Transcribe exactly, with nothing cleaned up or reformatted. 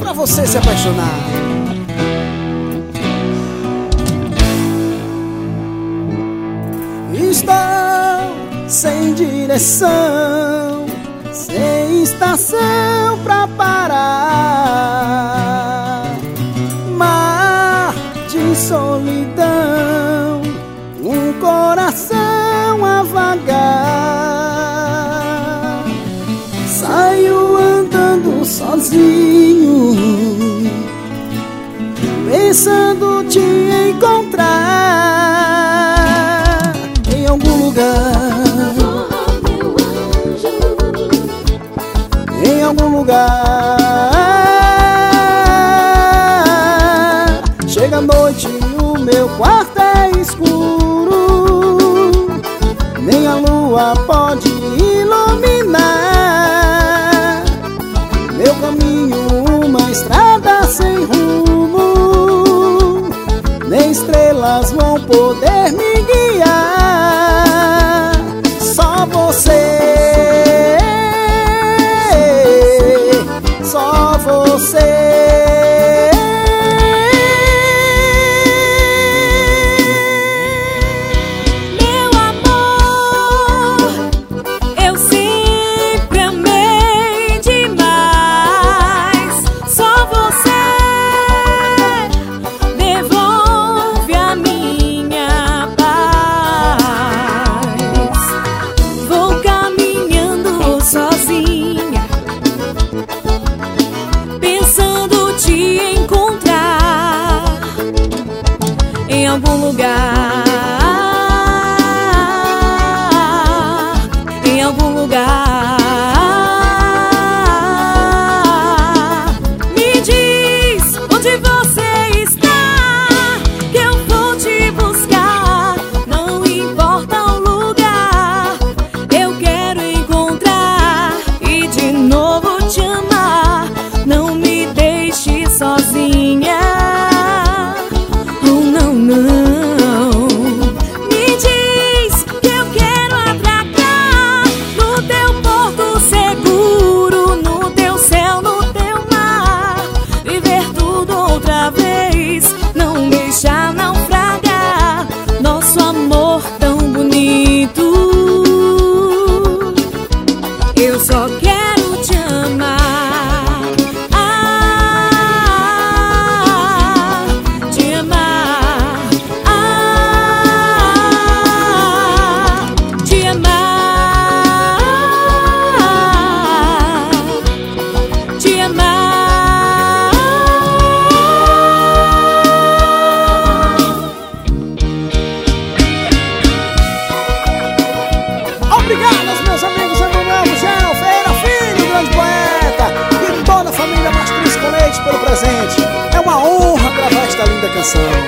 pra você se apaixonar. Estou sem direção, sem estação pra parar. Mar de solidão, um coração a vagar. Saio andando sozinho, pensando te encontrar em algum lugar, em algum lugar. Chega a noite e o meu quarto é escuro, nem a lua pode iluminar meu caminho, uma estrada sem rumo, nem estrelas vão poder me guiar. Só você, só você. Em algum lugar, em algum lugar. Me diz onde você está, que eu vou te buscar. Não importa o lugar, eu quero encontrar e de novo te amar. Não me deixe sozinha. Não, me diz que eu quero atracar no teu porto seguro, no teu céu, no teu mar. Viver tudo outra vez, não deixar naufragar nosso amor tão bonito. Eu só quero te amar. Obrigado aos meus amigos Emanuel, Gel, Feira Filho, grande poeta, e toda a família Mastruz com Leite pelo presente. É uma honra gravar esta linda canção.